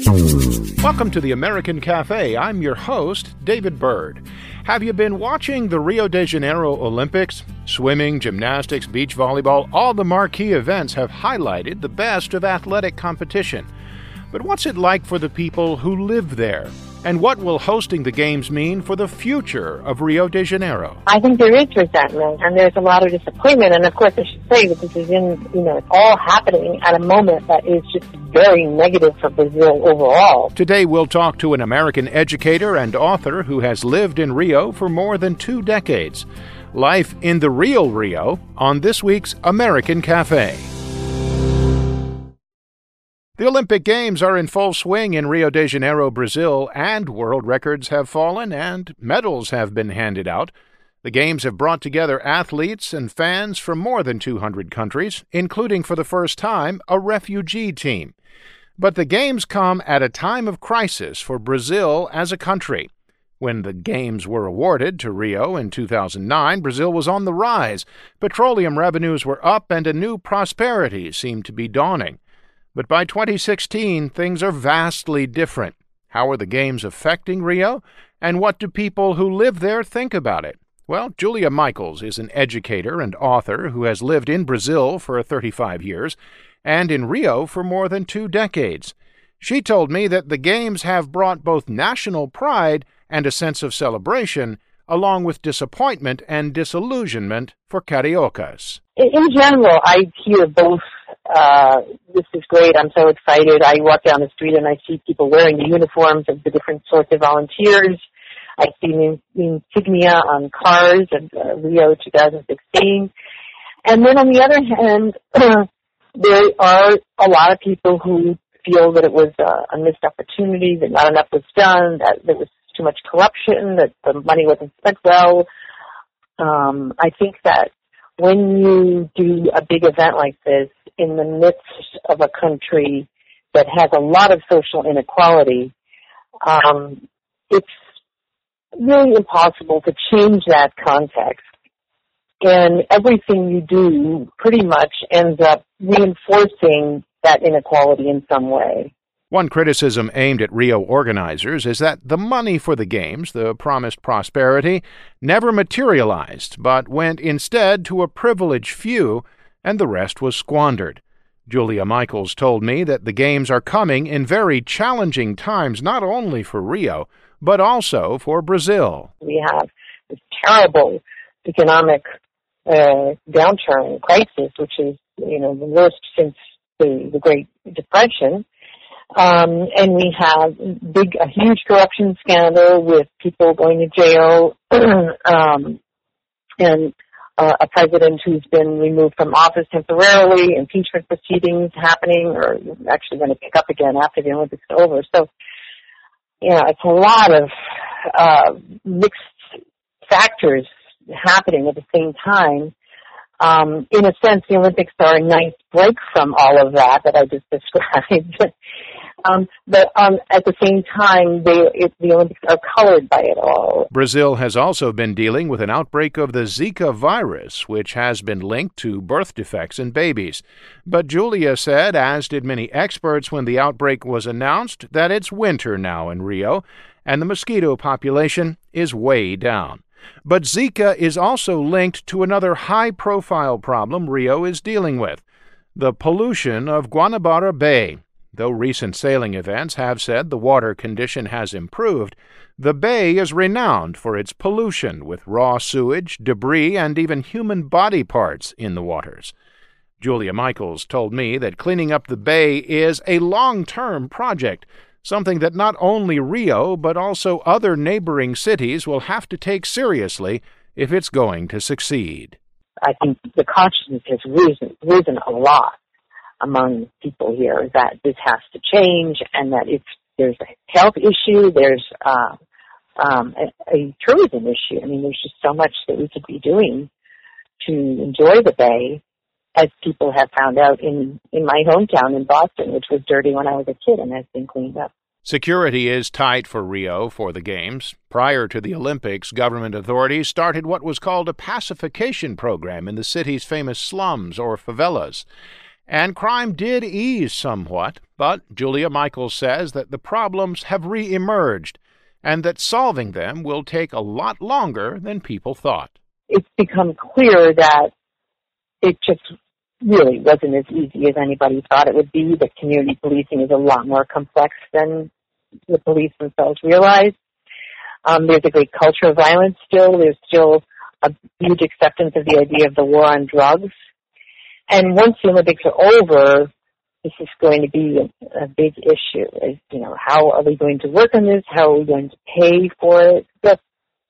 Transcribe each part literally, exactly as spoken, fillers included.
Welcome to the American Cafe. I'm your host, David Byrd. Have you been watching the Rio de Janeiro Olympics? Swimming, gymnastics, beach volleyball, all the marquee events have highlighted the best of athletic competition. But what's it like for the people who live there? And what will hosting the Games mean for the future of Rio de Janeiro? I think there is resentment, and there's a lot of disappointment. And of course, I should say that this is in, you know, it's all happening at a moment that is just very negative for Brazil overall. Today, we'll talk to an American educator and author who has lived in Rio for more than two decades. Life in the real Rio on this week's American Cafe. The Olympic Games are in full swing in Rio de Janeiro, Brazil, and world records have fallen and medals have been handed out. The Games have brought together athletes and fans from more than two hundred countries, including for the first time a refugee team. But the Games come at a time of crisis for Brazil as a country. When the Games were awarded to Rio in two thousand nine, Brazil was on the rise. Petroleum revenues were up and a new prosperity seemed to be dawning. But by twenty sixteen, things are vastly different. How are the Games affecting Rio? And what do people who live there think about it? Well, Julia Michaels is an educator and author who has lived in Brazil for thirty-five years and in Rio for more than two decades. She told me that the Games have brought both national pride and a sense of celebration, along with disappointment and disillusionment for Cariocas. In general, I hear both. Uh, this is great. I'm so excited. I walk down the street and I see people wearing the uniforms of the different sorts of volunteers. I see the insignia on cars of uh, Rio twenty sixteen. And then on the other hand, there are a lot of people who feel that it was uh, a missed opportunity, that not enough was done, that there was too much corruption, that the money wasn't spent well. Um, I think that when you do a big event like this in the midst of a country that has a lot of social inequality, um, it's really impossible to change that context. And everything you do pretty much ends up reinforcing that inequality in some way. One criticism aimed at Rio organizers is that the money for the Games, the promised prosperity, never materialized, but went instead to a privileged few, and the rest was squandered. Julia Michaels told me that the Games are coming in very challenging times, not only for Rio, but also for Brazil. We have this terrible economic uh, downturn, crisis, which is, you know, the worst since the, the Great Depression. Um, and we have big, a huge corruption scandal with people going to jail, um, and uh, a president who's been removed from office temporarily, impeachment proceedings happening, or actually going to pick up again after the Olympics are over. So, you know, it's a lot of uh, mixed factors happening at the same time. Um, in a sense, the Olympics are a nice break from all of that that I just described. um, but um, at the same time, they, it, the Olympics are colored by it all. Brazil has also been dealing with an outbreak of the Zika virus, which has been linked to birth defects in babies. But Julia said, as did many experts when the outbreak was announced, that it's winter now in Rio, and the mosquito population is way down. But Zika is also linked to another high-profile problem Rio is dealing with, the pollution of Guanabara Bay. Though recent sailing events have said the water condition has improved, the bay is renowned for its pollution with raw sewage, debris, and even human body parts in the waters. Julia Michaels told me that cleaning up the bay is a long-term project, something that not only Rio but also other neighboring cities will have to take seriously if it's going to succeed. I think the consciousness has risen, risen a lot among people here that this has to change, and that if there's a health issue, there's uh, um, a, a tourism issue. I mean, there's just so much that we could be doing to enjoy the bay, as people have found out in, in my hometown in Boston, which was dirty when I was a kid and has been cleaned up. Security is tight for Rio for the Games. Prior to the Olympics, government authorities started what was called a pacification program in the city's famous slums or favelas. And crime did ease somewhat, but Julia Michaels says that the problems have re-emerged and that solving them will take a lot longer than people thought. It's become clear that it just really wasn't as easy as anybody thought it would be, that community policing is a lot more complex than the police themselves realize. Um, there's a great culture of violence still. There's still a huge acceptance of the idea of the war on drugs. And once the Olympics are over, this is going to be a, a big issue. Is, you know, how are we going to work on this? How are we going to pay for it? The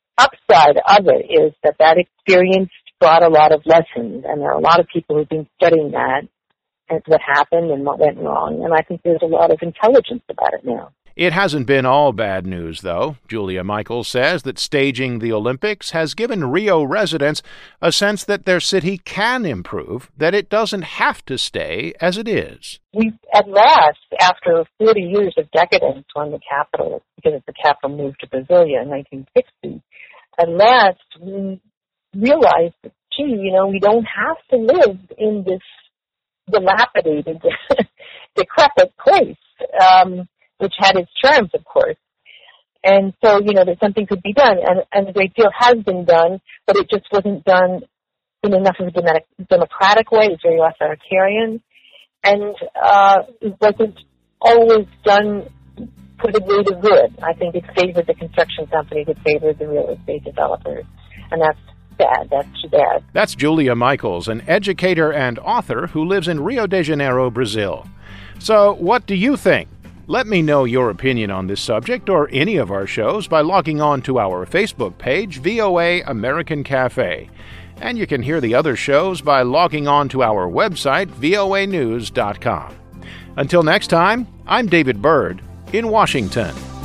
upside of it is that that experience brought a lot of lessons, and there are a lot of people who've been studying that and what happened and what went wrong, and I think there's a lot of intelligence about it now. It hasn't been all bad news, though. Julia Michaels says that staging the Olympics has given Rio residents a sense that their city can improve, that it doesn't have to stay as it is. We, at last, after forty years of decadence when the capital, because the capital moved to Brasilia in nineteen sixty, at last we realized that, gee, you know, we don't have to live in this dilapidated, decrepit place. Um, which had its charms, of course. And so, you know, that something could be done, and, and a great deal has been done, but it just wasn't done in enough of a democratic way. It's very authoritarian, and uh, it wasn't always done for the greater good. I think it favored the construction companies, it favored the real estate developers, and that's bad. That's too bad. That's Julia Michaels, an educator and author who lives in Rio de Janeiro, Brazil. So, what do you think? Let me know your opinion on this subject or any of our shows by logging on to our Facebook page, V O A American Cafe. And you can hear the other shows by logging on to our website, V O A news dot com. Until next time, I'm David Byrd in Washington.